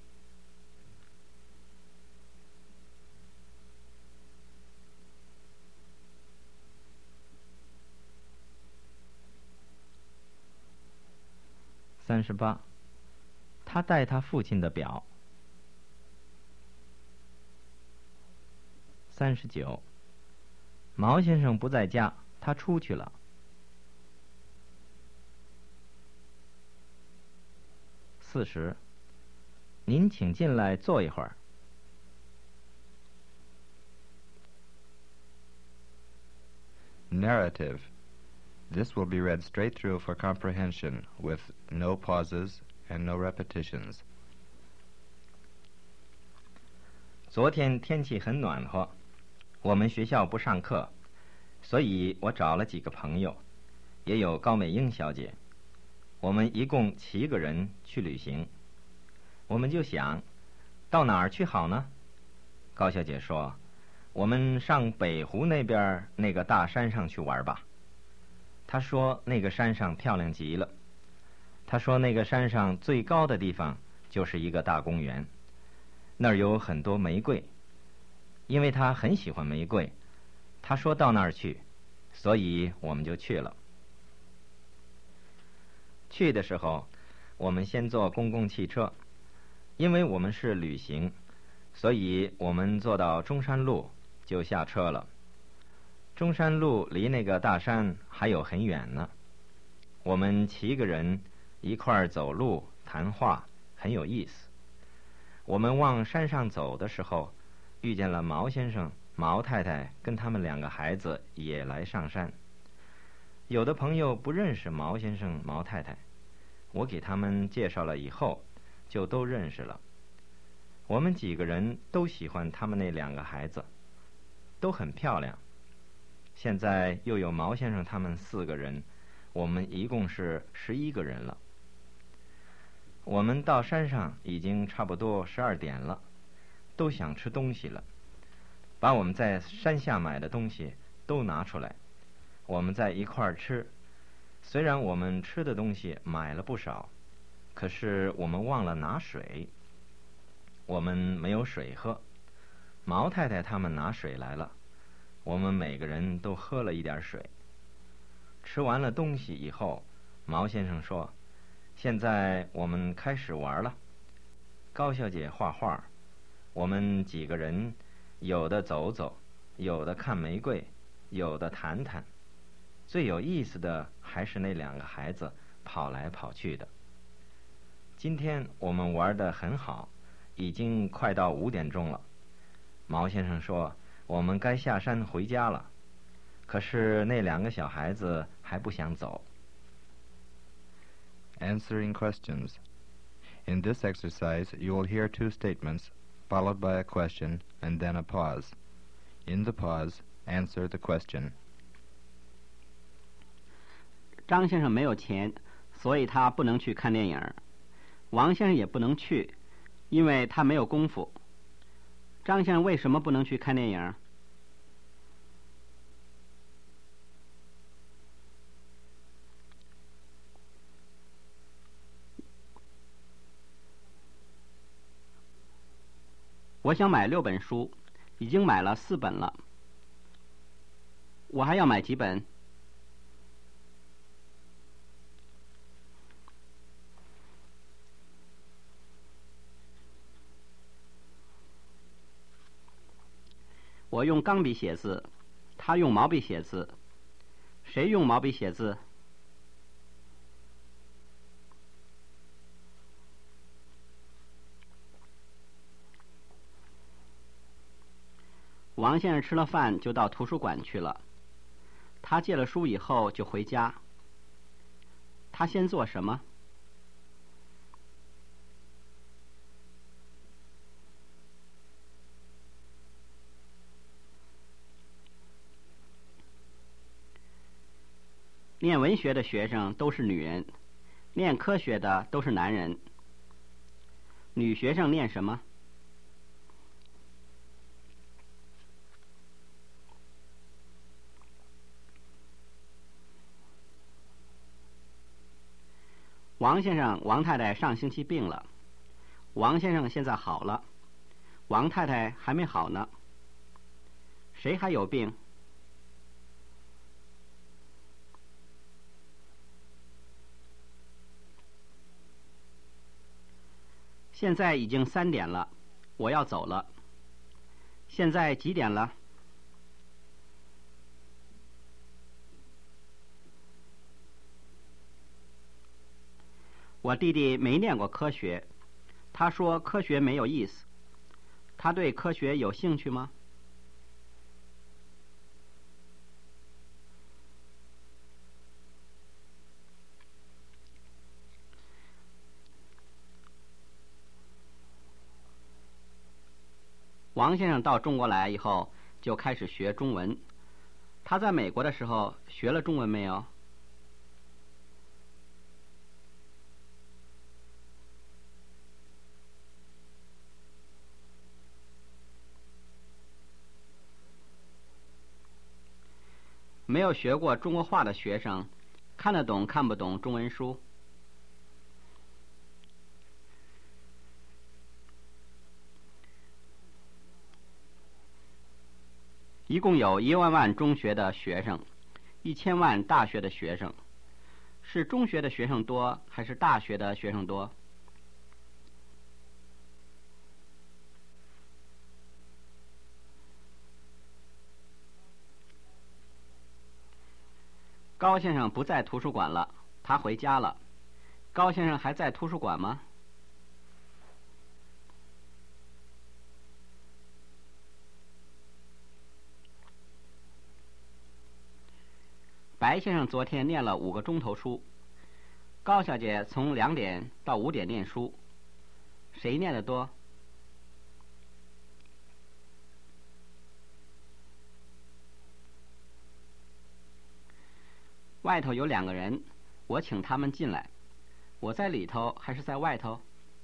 三十八，他戴他父亲的表。三十九，毛先生不在家，他出去了。四十，您请进来坐一会儿。 Narrative. This will be read straight through for comprehension, with no pauses and no repetitions. 昨天天气很暖和，我们学校不上课，所以我找了几个朋友，也有高美英小姐。我们一共七个人去旅行。我们就想，到哪儿去好呢？高小姐说，我们上北湖那边那个大山上去玩吧。她说那个山上漂亮极了。她说那个山上最高的地方就是一个大公园，那儿有很多玫瑰。因为她很喜欢玫瑰，她说到那儿去，所以我们就去了。去的时候，我们先坐公共汽车，因为我们是旅行，所以我们坐到中山路就下车了。中山路离那个大山还有很远呢。我们七个人一块儿走路谈话，很有意思。我们往山上走的时候，遇见了毛先生、毛太太跟他们两个孩子也来上山。有的朋友不认识毛先生、毛太太，我给他们介绍了以后，就都认识了。我们几个人都喜欢他们那两个孩子，都很漂亮。现在又有毛先生他们四个人， 我们一共是十一个人了。我们到山上已经差不多十二点了，都想吃东西了，把我们在山下买的东西都拿出来，我们在一块儿吃。虽然我们吃的东西买了不少，可是我们忘了拿水，我们没有水喝。毛太太他们拿水来了，我们每个人都喝了一点水。吃完了东西以后，毛先生说，现在我们开始玩了。高小姐画画，我们几个人有的走走，有的看玫瑰，有的谈谈。最有意思的还是那两个孩子跑来跑去的。今天我们玩得很好，已经快到五点钟了。毛先生说，我们该下山回家了。可是那两个小孩子还不想走。 Answering questions. In this exercise, you will hear two statements, followed by a question, and then a pause. In the pause, answer the question. 张先生没有钱，所以他不能去看电影。王先生也不能去，因为他没有功夫。张先生为什么不能去看电影？我想买六本书，已经买了四本了。我还要买几本？我用钢笔写字，他用毛笔写字。谁用毛笔写字？王先生吃了饭就到图书馆去了。他借了书以后就回家。他先做什么？念文学的学生都是女人，念科学的都是男人。女学生念什么？王先生、王太太上星期病了，王先生现在好了，王太太还没好呢。谁还有病？现在已经三点了，我要走了。现在几点了？我弟弟没念过科学，他说科学没有意思。他对科学有兴趣吗？王先生到中国来以后就开始学中文。他在美国的时候学了中文没有？没有学过中国话的学生看得懂看不懂中文书？一共有一万万中学的学生，一千万大学的学生。是中学的学生多还是大学的学生多？高先生不在图书馆了，他回家了。高先生还在图书馆吗？白先生昨天念了五个钟头书。高小姐从两点到五点念书，谁念得多？ 外头有两个人，我请他们进来。我在里头还是在外头？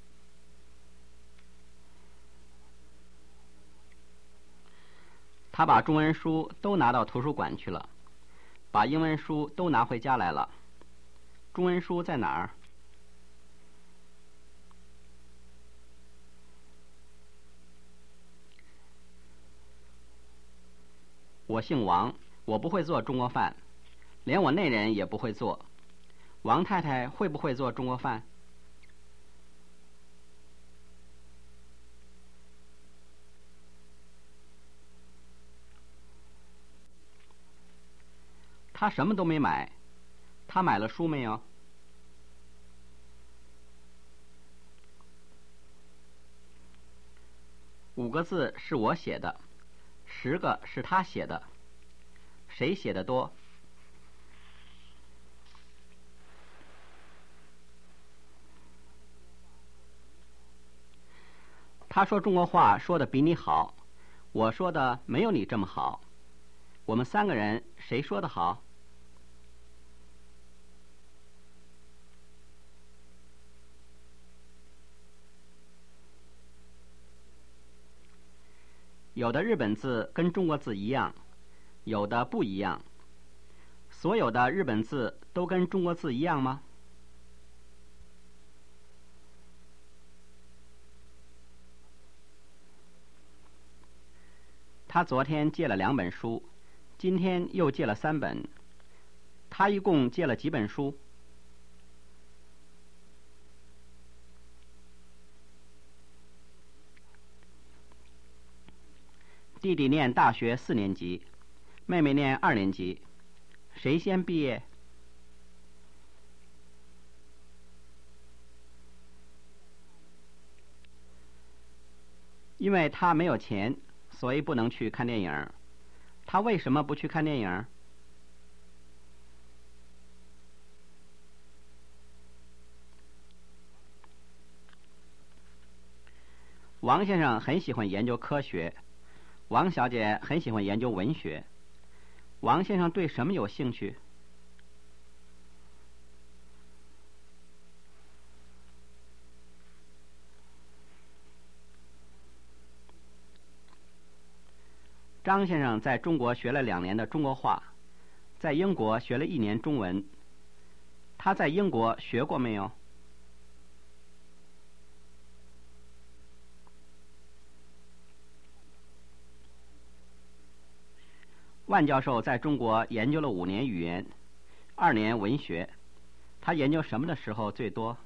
他把中文书都拿到图书馆去了，把英文书都拿回家来了。中文书在哪儿？我姓王，我不会做中国饭，连我那人也不会做。王太太会不会做中国饭？他什么都没买，他买了书没有？五个字是我写的，十个是他写的，谁写的多？他说中国话说的比你好，我说的没有你这么好。我们三个人谁说的好？有的日本字跟中国字一样，有的不一样。所有的日本字都跟中国字一样吗？他昨天借了两本书，今天又借了三本。他一共借了几本书？弟弟念大学四年级，妹妹念二年级，谁先毕业？因为他没有钱，所以不能去看电影。他为什么不去看电影？王先生很喜欢研究科学，王小姐很喜欢研究文学。王先生对什么有兴趣？张先生在中国学了两年的中国话，在英国学了一年中文。他在英国学过没有？万教授在中国研究了五年语言，二年文学。他研究什么的时候最多？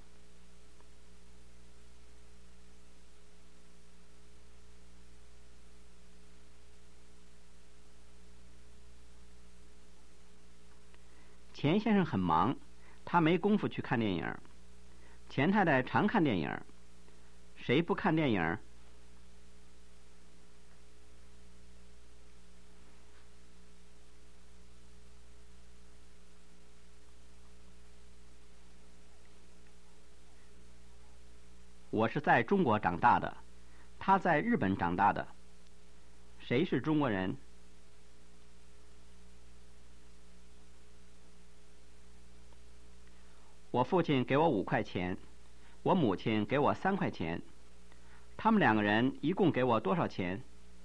钱先生很忙，他没工夫去看电影。钱太太常看电影，谁不看电影？我是在中国长大的，他在日本长大的。谁是中国人？我父亲给我五块钱，我母亲给我三块钱，他们两个人一共给我多少钱？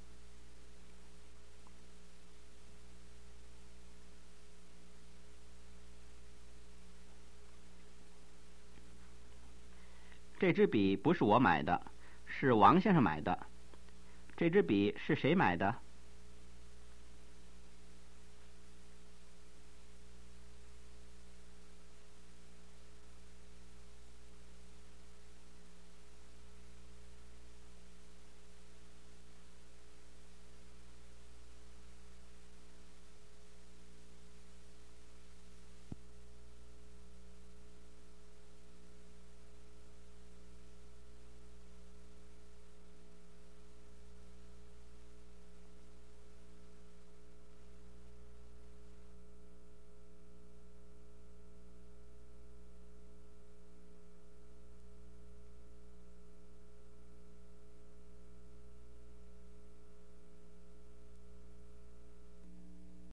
这支笔不是我买的，是王先生买的。这支笔是谁买的？